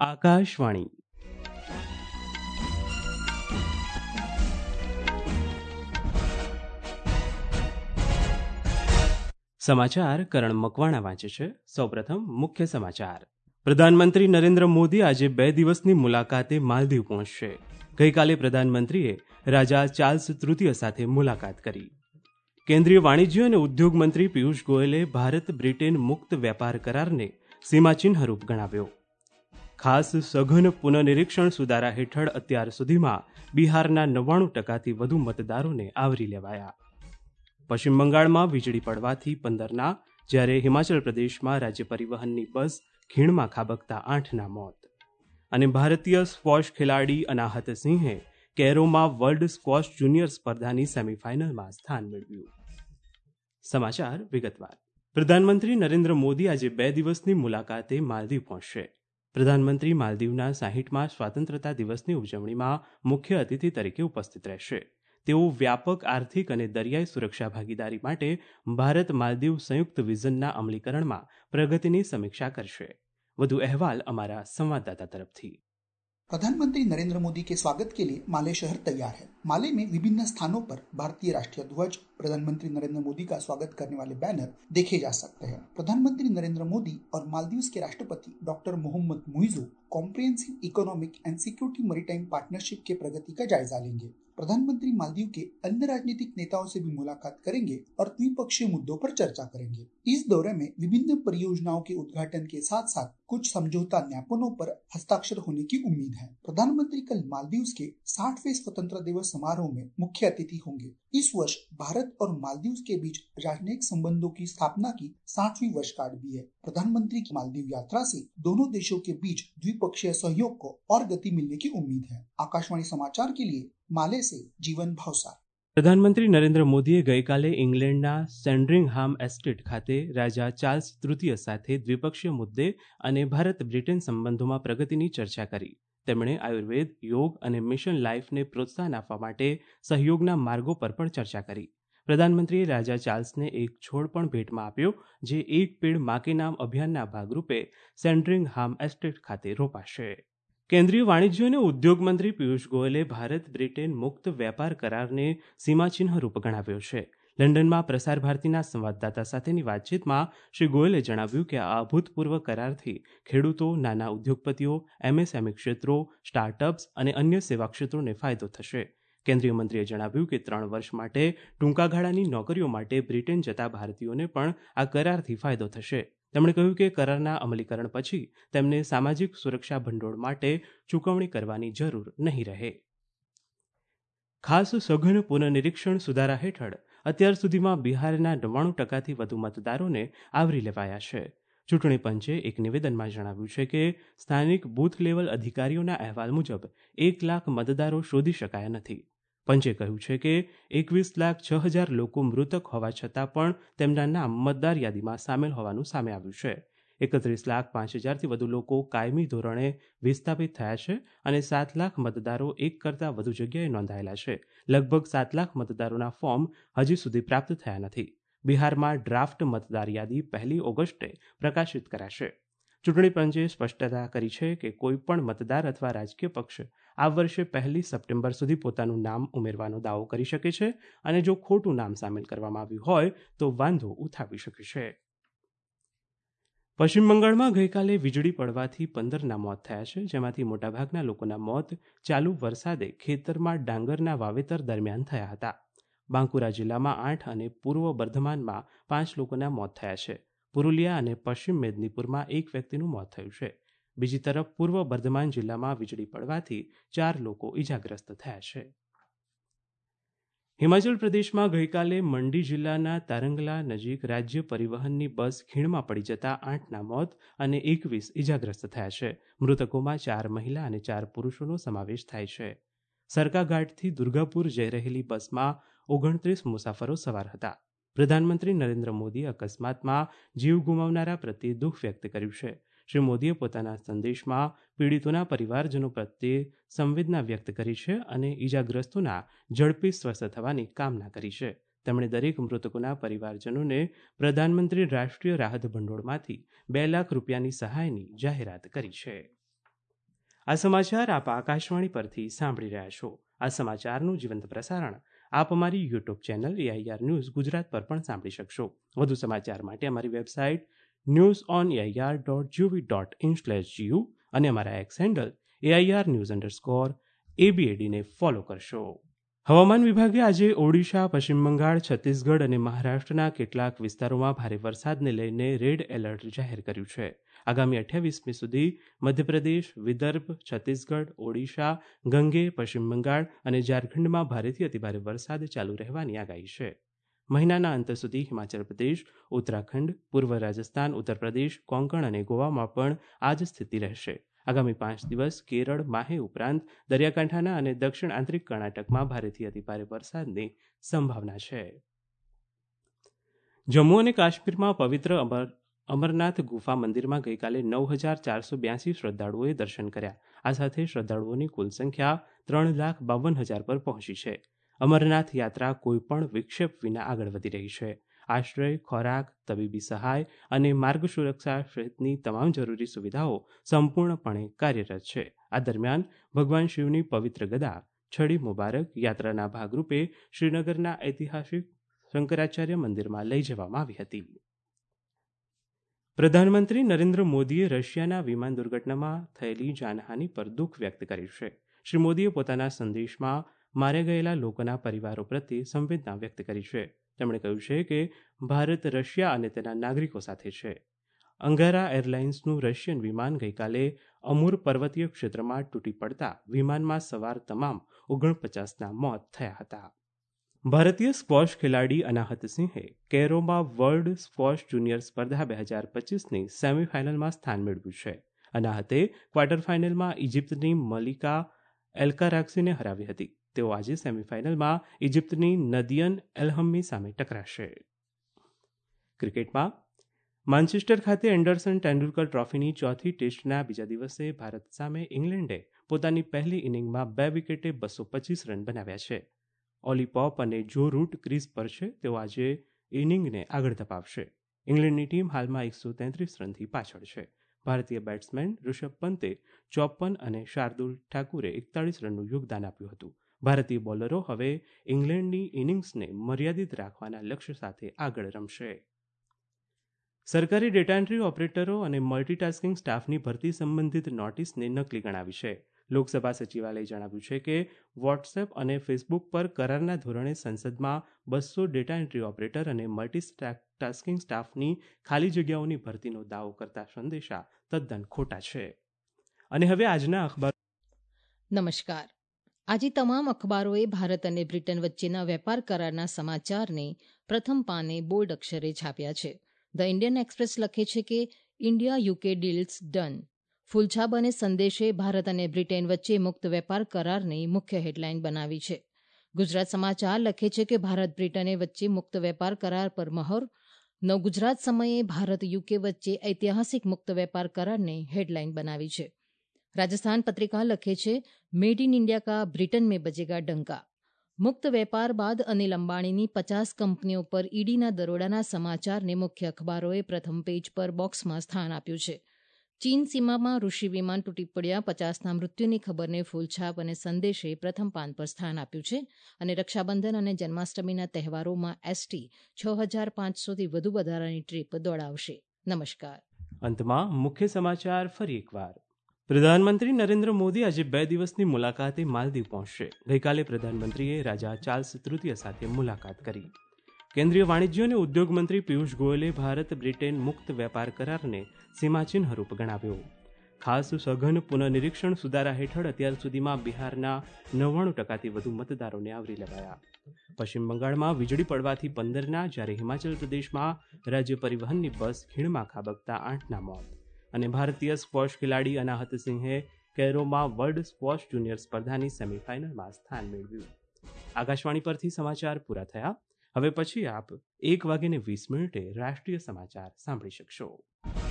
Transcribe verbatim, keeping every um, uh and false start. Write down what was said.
આકાશવાણી સમાચાર કરણ મકવાણા વાંચે છે. સૌપ્રથમ મુખ્ય સમાચાર. પ્રધાનમંત્રી નરેન્દ્ર મોદી આજે બે દિવસની મુલાકાતે માલદીવ પહોંચશે. ગઈકાલે પ્રધાનમંત્રીએ રાજા ચાર્લ્સ તૃતીય સાથે મુલાકાત કરી. કેન્દ્રીય વાણિજ્ય અને ઉદ્યોગ મંત્રી પિયુષ ગોયલે ભારત બ્રિટેન મુક્ત વેપાર કરારને સીમાચિહ્નરૂપ ગણાવ્યો. ખાસ સઘન પુનઃનિરીક્ષણ સુધારા હેઠળ અત્યાર સુધીમાં બિહારના નવ્વાણું ટકાથી વધુ મતદારોને આવરી લેવાયા. પશ્ચિમ બંગાળમાં વીજળી પડવાથી પંદરના, જ્યારે હિમાચલ પ્રદેશમાં રાજ્ય પરિવહનની બસ ખીણમાં ખાબકતા આઠના મોત. અને ભારતીય સ્ક્વોશ ખેલાડી અનાહત સિંહે કેરોમાં વર્લ્ડ સ્ક્વોશ જુનિયર સ્પર્ધાની સેમીફાઇનલમાં સ્થાન મેળવ્યું. સમાચાર વિગતવાર. પ્રધાનમંત્રી નરેન્દ્ર મોદી આજે બે દિવસની મુલાકાતે માલદીવ પહોંચશે. પ્રધાનમંત્રી માલદીવના સાહીઠમાં સ્વતંત્રતા દિવસની ઉજવણીમાં મુખ્ય અતિથિ તરીકે ઉપસ્થિત રહેશે. તેઓ વ્યાપક આર્થિક અને દરિયાઈ સુરક્ષા ભાગીદારી માટે ભારત માલદીવ સંયુક્ત વિઝનના અમલીકરણમાં પ્રગતિની સમીક્ષા કરશે. વધુ અહેવાલ અમારા સંવાદદાતા તરફથી. प्रधानमंत्री नरेंद्र मोदी के स्वागत के लिए माले शहर तैयार है. माले में विभिन्न स्थानों पर भारतीय राष्ट्रीय ध्वज, प्रधानमंत्री नरेंद्र मोदी का स्वागत करने वाले बैनर देखे जा सकते हैं. प्रधानमंत्री नरेंद्र मोदी और मालदीव्स के राष्ट्रपति doctor Mohamed Muizzu comprehensive economic and security maritime partnership के प्रगति का जायजा लेंगे. प्रधानमंत्री मालदीव के अन्य राजनीतिक नेताओं से भी मुलाकात करेंगे और द्विपक्षीय मुद्दों पर चर्चा करेंगे. इस दौरे में विभिन्न परियोजनाओं के उद्घाटन के साथ साथ कुछ समझौता ज्ञापनों पर हस्ताक्षर होने की उम्मीद है. प्रधानमंत्री कल मालदीव्स के साठवें स्वतंत्रता दिवस समारोह में मुख्य अतिथि होंगे. इस वर्ष भारत और मालदीव्स के बीच राजनयिक संबंधों की स्थापना की साठवीं वर्षगांठ भी है. प्रधानमंत्री की मालदीव यात्रा से दोनों देशों के बीच द्विपक्षीय सहयोग को और गति मिलने की उम्मीद है. आकाशवाणी समाचार के लिए माले से जीवन भावसार. પ્રધાનમંત્રી નરેન્દ્ર મોદીએ ગઈકાલે ઇંગ્લેન્ડના સેન્ડરિંગહામ એસ્ટેટ ખાતે રાજા ચાર્લ્સ તૃતીય સાથે દ્વિપક્ષીય મુદ્દે અને ભારત બ્રિટેન સંબંધોમાં પ્રગતિની ચર્ચા કરી. તેમણે આયુર્વેદ, યોગ અને મિશન લાઈફને પ્રોત્સાહન આપવા માટે સહયોગના માર્ગો પર પણ ચર્ચા કરી. પ્રધાનમંત્રીએ રાજા ચાર્લ્સને એક છોડ પણ ભેટમાં આપ્યો, જે એક પેડ મા કે નામ અભિયાનના ભાગરૂપે સેન્ડરિંગહામ એસ્ટેટ ખાતે રોપાશે. કેન્દ્રીય વાણિજ્ય અને ઉદ્યોગ મંત્રી પિયુષ ગોયલે ભારત બ્રિટેન મુક્ત વેપાર કરારને સીમાચિહ્નરૂપ ગણાવ્યો છે. લંડનમાં પ્રસાર ભારતીના સંવાદદાતા સાથેની વાતચીતમાં શ્રી ગોયલે જણાવ્યું કે આ અભૂતપૂર્વ કરારથી ખેડૂતો, નાના ઉદ્યોગપતિઓ, એમએસએમઈ ક્ષેત્રો, સ્ટાર્ટઅપ્સ અને અન્ય સેવા ક્ષેત્રોને ફાયદો થશે. કેન્દ્રીય મંત્રીએ જણાવ્યું કે ત્રણ વર્ષ માટે ટૂંકા ગાળાની નોકરીઓ માટે બ્રિટેન જતા ભારતીયોને પણ આ કરારથી ફાયદો થશે. તેમણે કહ્યું કે કરારના અમલીકરણ પછી તેમને સામાજિક સુરક્ષા ભંડોળ માટે ચૂકવણી કરવાની જરૂર નહીં રહે. ખાસ સઘન પુનઃનિરીક્ષણ સુધારા હેઠળ અત્યાર સુધીમાં બિહારના નવ્વાણું ટકાથી વધુ મતદારોને આવરી લેવાયા છે. ચૂંટણી પંચે એક નિવેદનમાં જણાવ્યું છે કે સ્થાનિક બૂથ લેવલ અધિકારીઓના અહેવાલ મુજબ એક લાખ મતદારો શોધી શકાયા નથી. પંચે કહ્યું છે કે એકવીસ લાખ છ હજાર લોકો મૃતક હોવા છતાં પણ તેમના નામ મતદાર યાદીમાં સામેલ હોવાનું સામે આવ્યું છે. એકત્રીસ લાખ પાંચ હજારથી વધુ લોકો કાયમી ધોરણે વિસ્થાપિત થયા છે અને સાત લાખ મતદારો એક કરતાં વધુ જગ્યાએ નોંધાયેલા છે. લગભગ સાત લાખ મતદારોના ફોર્મ હજી સુધી પ્રાપ્ત થયા નથી. બિહારમાં ડ્રાફ્ટ મતદાર યાદી પહેલી ઓગસ્ટે પ્રકાશિત કરાશે. ચૂંટણી પંચે સ્પષ્ટતા કરી છે કે કોઈપણ મતદાર અથવા રાજકીય પક્ષ આ વર્ષે પહેલી સપ્ટેમ્બર સુધી પોતાનું નામ ઉમેરવાનો દાવો કરી શકે છે અને જો ખોટું નામ સામેલ કરવામાં આવ્યું હોય તો વાંધો ઉઠાવી શકે છે. પશ્ચિમ બંગાળમાં ગઈકાલે વીજળી પડવાથી પંદરના મોત થયા છે, જેમાંથી મોટાભાગના લોકોના મોત ચાલુ વરસાદે ખેતરમાં ડાંગરના વાવેતર દરમિયાન થયા હતા. બાંકુરા જિલ્લામાં આઠ અને પૂર્વ બર્ધમાનમાં પાંચ લોકોના મોત થયા છે. પુરુલિયા અને પશ્ચિમ મેદનીપુરમાં એક વ્યક્તિનું મોત થયું છે. બીજી તરફ પૂર્વ બર્ધમાન જિલ્લામાં વીજળી પડવાથી ચાર લોકો ઇજાગ્રસ્ત થયા છે. હિમાચલ પ્રદેશમાં ગઈકાલે મંડી જિલ્લાના તારંગલા નજીક રાજ્ય પરિવહનની બસ ખીણમાં પડી જતા આઠના મોત અને એકવીસ ઇજાગ્રસ્ત થયા છે. મૃતકોમાં ચાર મહિલા અને ચાર પુરુષોનો સમાવેશ થાય છે. સરકાઘાટથી દુર્ગાપુર જઈ રહેલી બસમાં ઓગણત્રીસ મુસાફરો સવાર હતા. પ્રધાનમંત્રી નરેન્દ્ર મોદીએ અકસ્માતમાં જીવ ગુમાવનારા પ્રત્યે દુઃખ વ્યક્ત કર્યું છે. શ્રી મોદીએ પોતાના સંદેશમાં પીડિતોના પરિવારજનો પ્રત્યે સંવેદના વ્યક્ત કરી છે અને ઇજાગ્રસ્તોના ઝડપી સ્વસ્થ થવાની કામના કરી છે. તેમણે દરેક મૃતકોના પરિવારજનોને પ્રધાનમંત્રી રાષ્ટ્રીય રાહત ભંડોળમાંથી બે લાખ રૂપિયાની સહાયની જાહેરાત કરી છે. આ સમાચાર આપ આકાશવાણી પરથી સાંભળી રહ્યા છો. આ સમાચારનું જીવંત પ્રસારણ આપ અમારી YouTube channel AIR news Gujarat પર પણ સાંભળી શકશો. વધુ સમાચાર માટે અમારી website news on AIR dot GOV dot in slash GU અને અમારા X handle AIR news underscore એબીએડીને ફોલો કરશો. હવામાન વિભાગે આજે ઓડિશા, પશ્ચિમ બંગાળ, છત્તીસગઢ અને મહારાષ્ટ્રના કેટલાક વિસ્તારોમાં ભારે વરસાદને લઈને રેડ એલર્ટ જાહેર કર્યું છે. આગામી અઠ્યાવીસમી સુધી મધ્યપ્રદેશ, વિદર્ભ, છત્તીસગઢ, ઓડિશા, ગંગે, પશ્ચિમ બંગાળ અને ઝારખંડમાં ભારેથી અતિભારે વરસાદ ચાલુ રહેવાની આગાહી છે. મહિનાના અંત સુધી હિમાચલ પ્રદેશ, ઉત્તરાખંડ, પૂર્વ રાજસ્થાન, ઉત્તર પ્રદેશ, કોંકણ અને ગોવામાં પણ આ જ સ્થિતિ રહેશે. આગામી પાંચ દિવસ કેરળ, માહે ઉપરાંત દરિયાકાંઠાના અને દક્ષિણ આંતરિક કર્ણાટકમાં ભારેથી અતિભારે વરસાદની સંભાવના છે. જમ્મુ અને કાશ્મીરમાં પવિત્ર અમર અમરનાથ ગુફા મંદિરમાં ગઈકાલે નવ હજાર ચારસો બ્યાસી શ્રદ્ધાળુઓએ દર્શન કર્યા. આ સાથે શ્રદ્ધાળુઓની કુલ સંખ્યા ત્રણ લાખ બાવન હજાર પર પહોંચી છે. અમરનાથ યાત્રા કોઈપણ વિક્ષેપ વિના આગળ વધી રહી છે. આશ્રય, ખોરાક, તબીબી સહાય અને માર્ગ સુરક્ષા સહિતની તમામ જરૂરી સુવિધાઓ સંપૂર્ણપણે કાર્યરત છે. આ દરમિયાન ભગવાન શિવની પવિત્ર ગદા છડી મુબારક યાત્રાના ભાગરૂપે શ્રીનગરના ઐતિહાસિક શંકરાચાર્ય મંદિરમાં લઈ જવામાં આવી હતી. પ્રધાનમંત્રી નરેન્દ્ર મોદીએ રશિયાના વિમાન દુર્ઘટનામાં થયેલી જાનહાનિ પર દુઃખ વ્યક્ત કર્યું છે. શ્રી મોદીએ પોતાના સંદેશમાં માર્યા ગયેલા લોકોના પરિવારો પ્રત્યે સંવેદના વ્યક્ત કરી છે. તેમણે કહ્યું છે કે ભારત રશિયા અને તેના નાગરિકો સાથે છે. અંગારા એરલાઇન્સનું રશિયન વિમાન ગઈકાલે અમુર પર્વતીય ક્ષેત્રમાં તૂટી પડતા વિમાનમાં સવાર તમામ ઓગણપચાસના મોત થયા હતા. ભારતીય સ્ક્વોશ ખેલાડી અનાહત સિંહે કેરોમાં વર્લ્ડ સ્ક્વોશ જુનિયર સ્પર્ધા બે હજાર પચીસની સેમીફાઇનલમાં સ્થાન મેળવ્યું છે. અનાહતે ક્વાર્ટર ફાઇનલમાં ઇજિપ્તની મલિકા એલ્કારાક્સીને હરાવી હતી. તેઓ આજે સેમીફાઇનલમાં ઇજિપ્તની નદિયન એલહમ્મી સામે ટકરાશે. ક્રિકેટમાં માન્ચેસ્ટર ખાતે એન્ડરસન તેંડુલકર ટ્રોફીની ચોથી ટેસ્ટના બીજા દિવસે ભારત સામે ઇંગ્લેન્ડે પોતાની પહેલી ઇનિંગમાં બે વિકેટે બસો પચીસ રન બનાવ્યા છે. ઓલી પોપ અને જો રૂટ ક્રીઝ પર છે. તેઓ આજે ઇનિંગને આગળ ધપાવશે. ઇંગ્લેન્ડની ટીમ હાલમાં એકસો તેત્રીસ રનથી પાછળ છે. ભારતીય બેટ્સમેન ઋષભ પંતે ચોપન અને શાર્દુલ ઠાકુરે એકતાળીસ રનનું યોગદાન આપ્યું હતું. ભારતીય બોલરો હવે ઇંગ્લેન્ડની ઇનિંગ્સને મર્યાદિત રાખવાના લક્ષ્ય સાથે આગળ રમશે. સરકારી ડેટા એન્ટ્રી ઓપરેટરો અને મલ્ટીટાસ્કિંગ સ્ટાફની ભરતી સંબંધિત નોટિસને નકલી ગણાવી છે. લોકસભા સચિવાલયે જણાવ્યું છે કે વોટ્સએપ અને ફેસબુક પર કરારના ધોરણે સંસદમાં બસો ડેટા એન્ટ્રી ઓપરેટર અને મલ્ટીટાસ્કિંગ સ્ટાફની ખાલી જગ્યાઓની ભરતીનો દાવો કરતા સંદેશા તદ્દન ખોટા છે. અને હવે આજના અખબાર. નમસ્કાર. આજે તમામ અખબારોએ ભારત અને બ્રિટન વચ્ચેના વેપાર કરારના સમાચારને પ્રથમ પાને બોલ્ડ અક્ષરે છાપ્યા છે. ધ ઇન્ડિયન એક્સપ્રેસ લખે છે કે India UK deals done. Phulchhab અને સંદેશે ભારત અને બ્રિટન વચ્ચે મુક્ત વેપાર કરારની મુખ્ય હેડલાઇન બનાવી છે. ગુજરાત સમાચાર લખે છે કે ભારત બ્રિટને વચ્ચે મુક્ત વેપાર કરાર પર મહોર. નવ ગુજરાત સમયે ભારત યુકે વચ્ચે ઐતિહાસિક મુક્ત વેપાર કરારને હેડલાઇન બનાવી છે. રાજસ્થાન પત્રિકા લખે છે મેડ ઇન ઇન્ડિયા કા બ્રિટન में बजेगा डंका. મુક્ત વેપાર બાદ અનિલ અંબાણીની પચાસ કંપનીઓ પર ઈડીના દરોડાના સમાચારને મુખ્ય અખબારોએ પ્રથમ પેજ પર બોક્સમાં સ્થાન આપ્યું છે. ચીન સીમામાં ઋષિ વિમાન તૂટી પડ્યા પચાસના મૃત્યુની ખબરને ફૂલછાપ અને સંદેશે પ્રથમ પાન પર સ્થાન આપ્યું છે. અને રક્ષાબંધન અને જન્માષ્ટમીના તહેવારોમાં એસટી છ હજાર પાંચસોથી વધુ વધારાની ટ્રીપ દોડાવશે. નમસ્કાર. અંતમાં મુખ્ય સમાચાર ફરી એકવાર. પ્રધાનમંત્રી નરેન્દ્ર મોદી આજે બે દિવસની મુલાકાતે માલદીવ પહોંચશે. ગઈકાલે પ્રધાનમંત્રીએ રાજા ચાર્લ્સ તૃતીય સાથે મુલાકાત કરી. કેન્દ્રીય વાણિજ્ય અને ઉદ્યોગ મંત્રી પિયુષ ગોયલે ભારત બ્રિટન મુક્ત વેપાર કરારને સીમાચિહ્નરૂપ ગણાવ્યો. ખાસ સઘન પુનઃનિરીક્ષણ સુધારા હેઠળ અત્યાર સુધીમાં બિહારના નવ્વાણું ટકાથી વધુ મતદારોને આવરી લેવાયા. પશ્ચિમ બંગાળમાં વીજળી પડવાથી પંદરના જ્યારે હિમાચલ પ્રદેશમાં રાજ્ય પરિવહનની બસ ખીણમાં ખાબકતા આઠના મોત. અને ભારતીય સ્ક્વોશ ખેલાડી અનાહત સિંહે કેરોમાં વર્લ્ડ સ્ક્વોશ જુનિયર સ્પર્ધાની સેમીફાઇનલમાં સ્થાન મેળવ્યું. આકાશવાણી પરથી સમાચાર પૂરા થયા. હવે પછી આપ એક વાગ્યે વીસ મિનિટે રાષ્ટ્રીય સમાચાર સાંભળી શકશો.